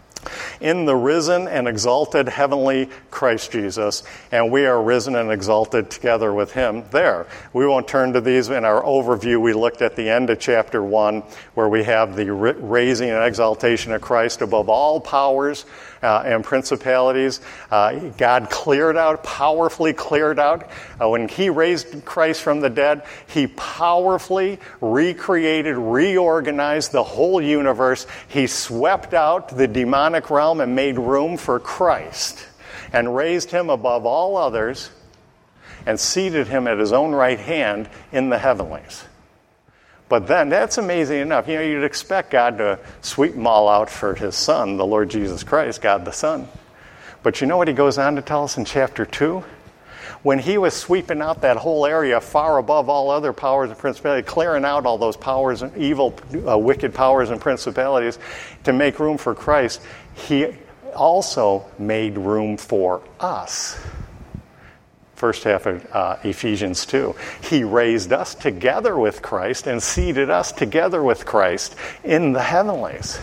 in the risen and exalted heavenly Christ Jesus, and we are risen and exalted together with him there. We won't turn to these. In our overview, we looked at the end of chapter 1, where we have the raising and exaltation of Christ above all powers and principalities. God powerfully cleared out. When he raised Christ from the dead, he powerfully recreated, reorganized the whole universe. He swept out the demonic realm and made room for Christ and raised him above all others and seated him at his own right hand in the heavenlies. But then, that's amazing enough. You'd expect God to sweep them all out for his Son, the Lord Jesus Christ, God the Son. But you know what he goes on to tell us in chapter 2? When he was sweeping out that whole area far above all other powers and principalities, clearing out all those powers and evil, wicked powers and principalities to make room for Christ, he also made room for us. First half of Ephesians 2. He raised us together with Christ and seated us together with Christ in the heavenlies.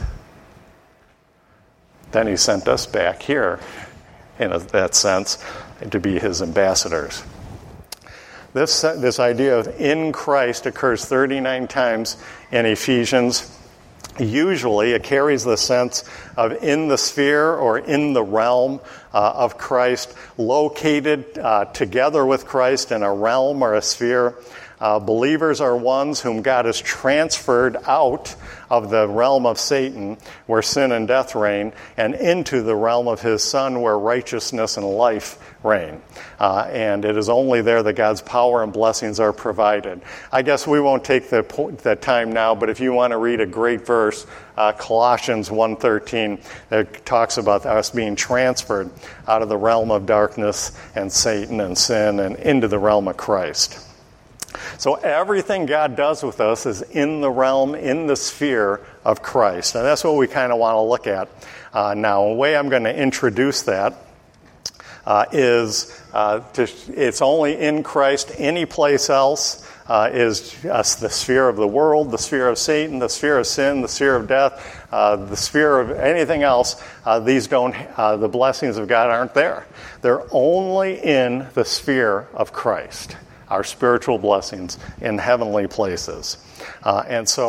Then he sent us back here, in that sense, to be his ambassadors. This idea of in Christ occurs 39 times in Ephesians. Usually it carries the sense of in the sphere or in the realm of Christ, located together with Christ in a realm or a sphere. Believers are ones whom God has transferred out of the realm of Satan, where sin and death reign, and into the realm of his Son, where righteousness and life reign. And it is only there that God's power and blessings are provided. I guess we won't take the time now, but if you want to read a great verse, Colossians 1:13, that talks about us being transferred out of the realm of darkness and Satan and sin and into the realm of Christ. So everything God does with us is in the realm, in the sphere of Christ. And that's what we kind of want to look at now. The way I'm going to introduce that is it's only in Christ. Any place else is the sphere of the world, the sphere of Satan, the sphere of sin, the sphere of death, the sphere of anything else. The blessings of God aren't there. They're only in the sphere of Christ. Our spiritual blessings in heavenly places. And so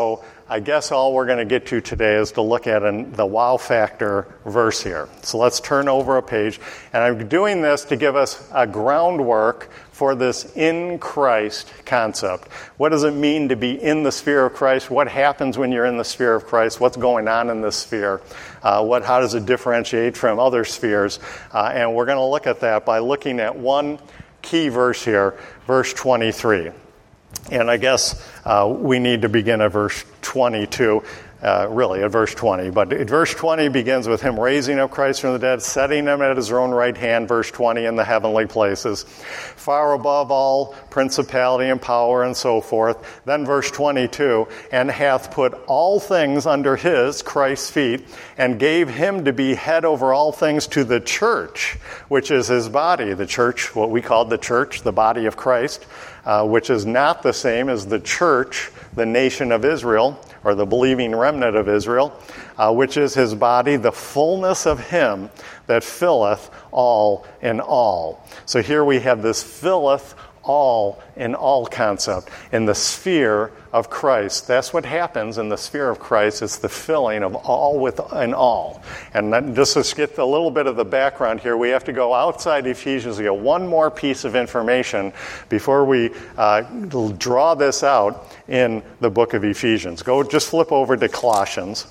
I guess all we're going to get to today is to look at the wow factor verse here. So let's turn over a page. And I'm doing this to give us a groundwork for this in Christ concept. What does it mean to be in the sphere of Christ? What happens when you're in the sphere of Christ? What's going on in this sphere? How does it differentiate from other spheres? And we're going to look at that by looking at one key verse here, verse 23. And I guess we need to begin at verse 22, really at verse 20. But verse 20 begins with him raising up Christ from the dead, setting him at his own right hand, verse 20, in the heavenly places, far above all principality and power and so forth. Then verse 22, and hath put all things under his, Christ's feet, and gave him to be head over all things to the church, which is his body. The church, what we call the church, the body of Christ, which is not the same as the church, the nation of Israel, or the believing remnant of Israel, which is his body, the fullness of him that filleth all in all. So here we have this filleth all in all concept in the sphere of Christ. That's what happens in the sphere of Christ. It's the filling of all within all. And then just to get a little bit of the background here, we have to go outside Ephesians to get one more piece of information before we draw this out in the book of Ephesians. Just flip over to Colossians.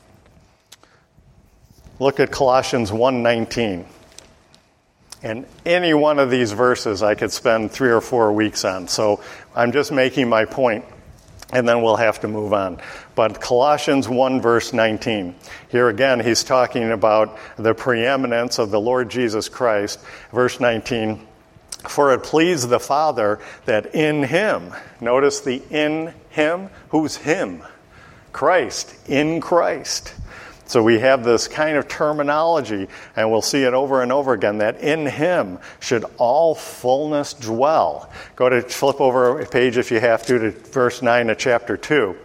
Look at Colossians 1:19. And any one of these verses I could spend 3 or 4 weeks on. So I'm just making my point, and then we'll have to move on. But Colossians 1, verse 19. Here again, he's talking about the preeminence of the Lord Jesus Christ. Verse 19, for it pleased the Father that in him, notice the in him, who's him? Christ, in Christ. So we have this kind of terminology, and we'll see it over and over again, that in him should all fullness dwell. Flip over a page if you have to verse 9 of chapter 2.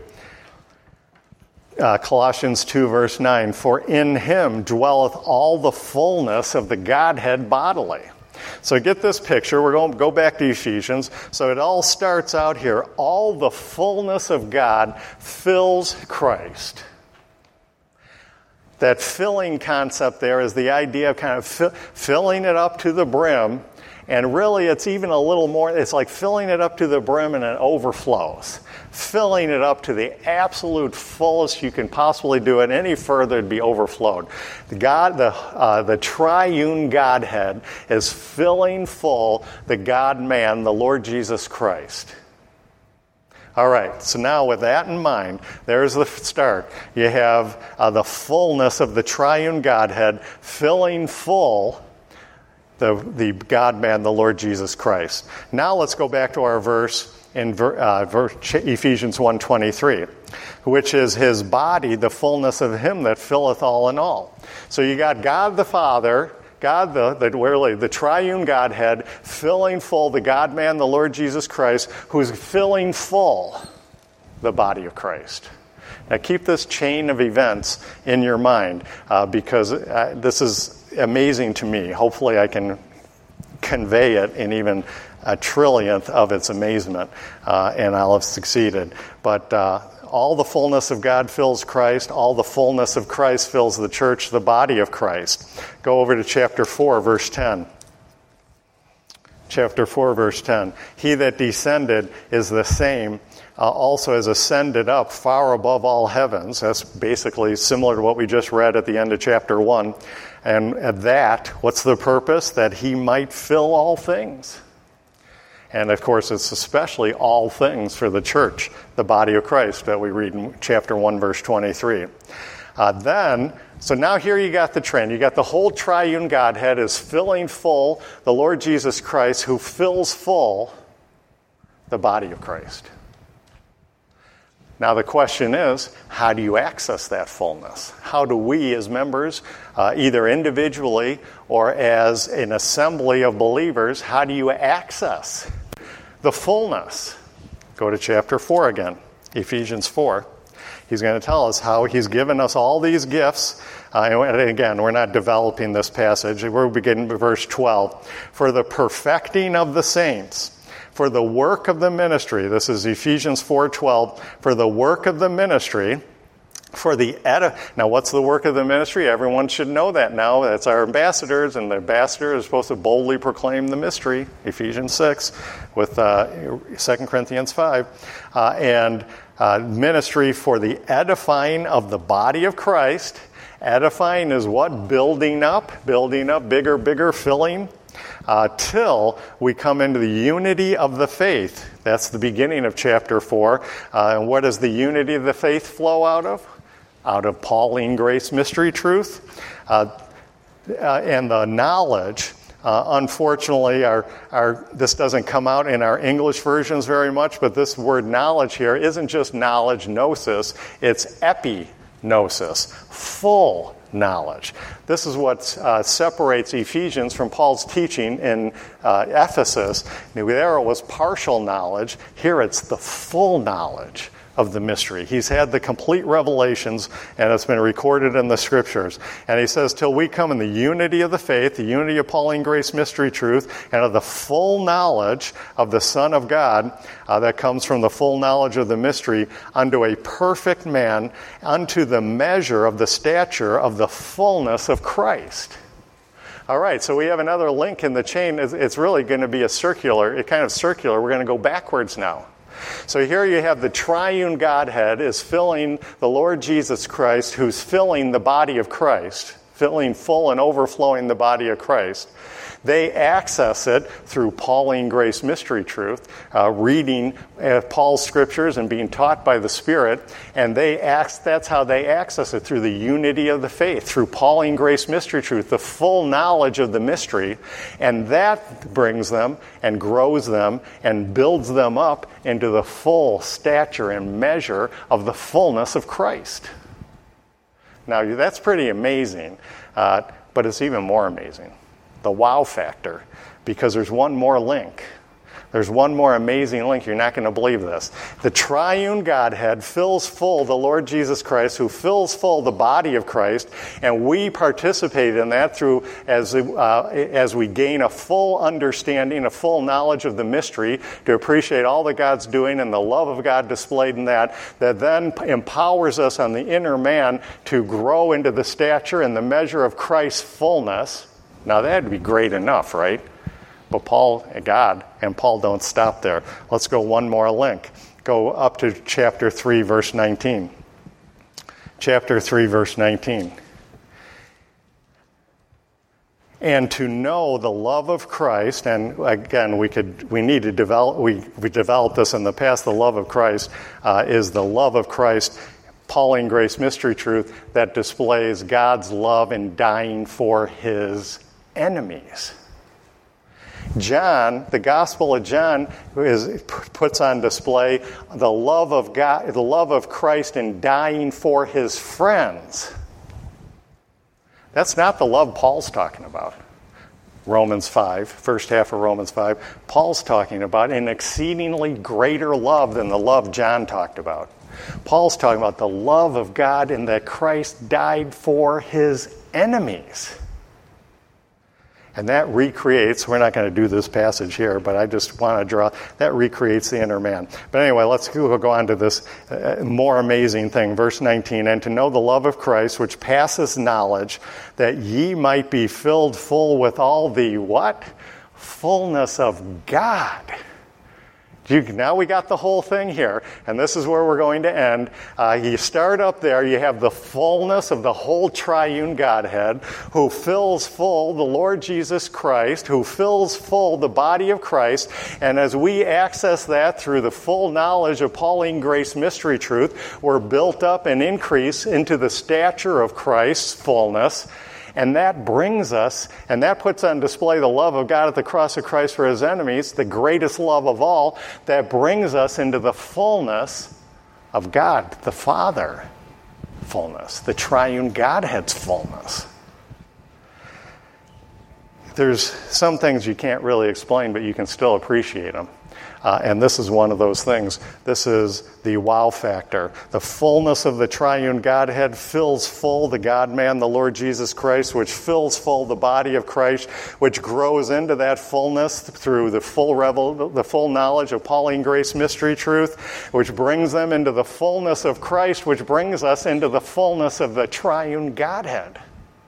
Colossians 2, verse 9, for in him dwelleth all the fullness of the Godhead bodily. So get this picture. We're going to go back to Ephesians. So it all starts out here. All the fullness of God fills Christ. That filling concept there is the idea of kind of filling it up to the brim, and really it's even a little more, it's like filling it up to the brim and it overflows. Filling it up to the absolute fullest you can possibly do it. Any further it'd be overflowed. The triune Godhead is filling full the God-man, the Lord Jesus Christ. All right, so now with that in mind, there's the start. You have the fullness of the triune Godhead filling full the God-man, the Lord Jesus Christ. Now let's go back to our verse in Ephesians 1:23, which is his body, the fullness of him that filleth all in all. So you got God the Father, God, the triune Godhead, filling full the God-man, the Lord Jesus Christ, who's filling full the body of Christ. Now keep this chain of events in your mind because this is amazing to me. Hopefully I can convey it in even a trillionth of its amazement, and I'll have succeeded. But all the fullness of God fills Christ. All the fullness of Christ fills the church, the body of Christ. Go over to chapter 4, verse 10. Chapter 4, verse 10. He that descended is the same, also has ascended up far above all heavens. That's basically similar to what we just read at the end of chapter 1. And at that, what's the purpose? That he might fill all things. And, of course, it's especially all things for the church, the body of Christ, that we read in chapter 1, verse 23. So now here you got the trend. You got the whole triune Godhead is filling full the Lord Jesus Christ, who fills full the body of Christ. Now the question is, how do you access that fullness? How do we as members, either individually or as an assembly of believers, how do you access the fullness? Go to chapter 4 again, Ephesians 4. He's going to tell us how he's given us all these gifts. And again, we're not developing this passage. We're beginning with verse 12. For the perfecting of the saints, for the work of the ministry. This is Ephesians 4:12. For the work of the ministry, now, what's the work of the ministry? Everyone should know that now. That's our ambassadors, and the ambassador is supposed to boldly proclaim the mystery, Ephesians 6, with 2 Corinthians 5. Ministry for the edifying of the body of Christ. Edifying is what? Building up, bigger, filling, till we come into the unity of the faith. That's the beginning of chapter 4. And what does the unity of the faith flow out of? Out of Pauline grace mystery truth. And the knowledge, unfortunately, this doesn't come out in our English versions very much, but this word knowledge here isn't just knowledge, gnosis, it's epignosis, full knowledge. This is what separates Ephesians from Paul's teaching in Ephesus. There was partial knowledge. Here it's the full knowledge of the mystery. He's had the complete revelations, and it's been recorded in the Scriptures. And he says, till we come in the unity of the faith, the unity of Pauline grace mystery truth, and of the full knowledge of the Son of God, that comes from the full knowledge of the mystery, unto a perfect man, unto the measure of the stature of the fullness of Christ. All right, so we have another link in the chain. It's really going to be We're going to go backwards now. So here you have the triune Godhead is filling the Lord Jesus Christ, who's filling the body of Christ, filling full and overflowing the body of Christ. They access it through Pauline grace mystery truth, reading Paul's scriptures and being taught by the Spirit, and that's how they access it, through the unity of the faith, through Pauline grace mystery truth, the full knowledge of the mystery, and that brings them and grows them and builds them up into the full stature and measure of the fullness of Christ. Now, that's pretty amazing, but it's even more amazing. The wow factor, because there's one more link. There's one more amazing link. You're not going to believe this. The triune Godhead fills full the Lord Jesus Christ, who fills full the body of Christ, and we participate in that through as we gain a full understanding, a full knowledge of the mystery, to appreciate all that God's doing and the love of God displayed in that then empowers us on the inner man to grow into the stature and the measure of Christ's fullness. Now, that'd be great enough, right? But Paul don't stop there. Let's go one more link. Go up to chapter 3, verse 19. Chapter 3, verse 19. And to know the love of Christ, and again, we developed this in the past. The love of Christ is the love of Christ, Pauline grace mystery truth, that displays God's love in dying for his enemies. John, the Gospel of John, puts on display the love of God, the love of Christ in dying for his friends. That's not the love Paul's talking about. Romans 5, first half of Romans 5, Paul's talking about an exceedingly greater love than the love John talked about. Paul's talking about the love of God in that Christ died for his enemies. And that recreates, we're not going to do this passage here, but I just want to that recreates the inner man. But anyway, let's go on to this more amazing thing. Verse 19, and to know the love of Christ, which passeth knowledge, that ye might be filled full with all the what? Fullness of God. Now we got the whole thing here, and this is where we're going to end. You start up there, you have the fullness of the whole triune Godhead, who fills full the Lord Jesus Christ, who fills full the body of Christ, and as we access that through the full knowledge of Pauline grace mystery truth, we're built up and increase into the stature of Christ's fullness. And that brings us, and that puts on display the love of God at the cross of Christ for his enemies, the greatest love of all, that brings us into the fullness of God, the Father fullness, the triune Godhead's fullness. There's some things you can't really explain, but you can still appreciate them. And this is one of those things. This is the wow factor. The fullness of the triune Godhead fills full the God-man, the Lord Jesus Christ, which fills full the body of Christ, which grows into that fullness through the full knowledge of Pauline grace mystery truth, which brings them into the fullness of Christ, which brings us into the fullness of the triune Godhead.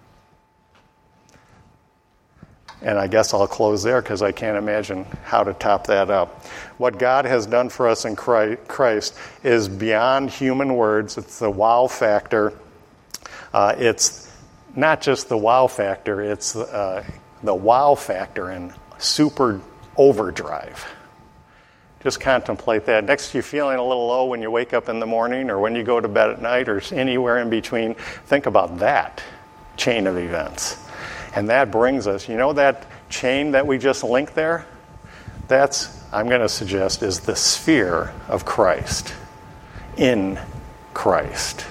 And I guess I'll close there because I can't imagine how to top that up. What God has done for us in Christ is beyond human words. It's the wow factor. It's not just the wow factor. It's the wow factor in super overdrive. Just contemplate that. Next to you feeling a little low when you wake up in the morning or when you go to bed at night or anywhere in between, think about that chain of events. And that brings us, that chain that we just linked there? That's, I'm going to suggest, is the sphere of Christ. In Christ.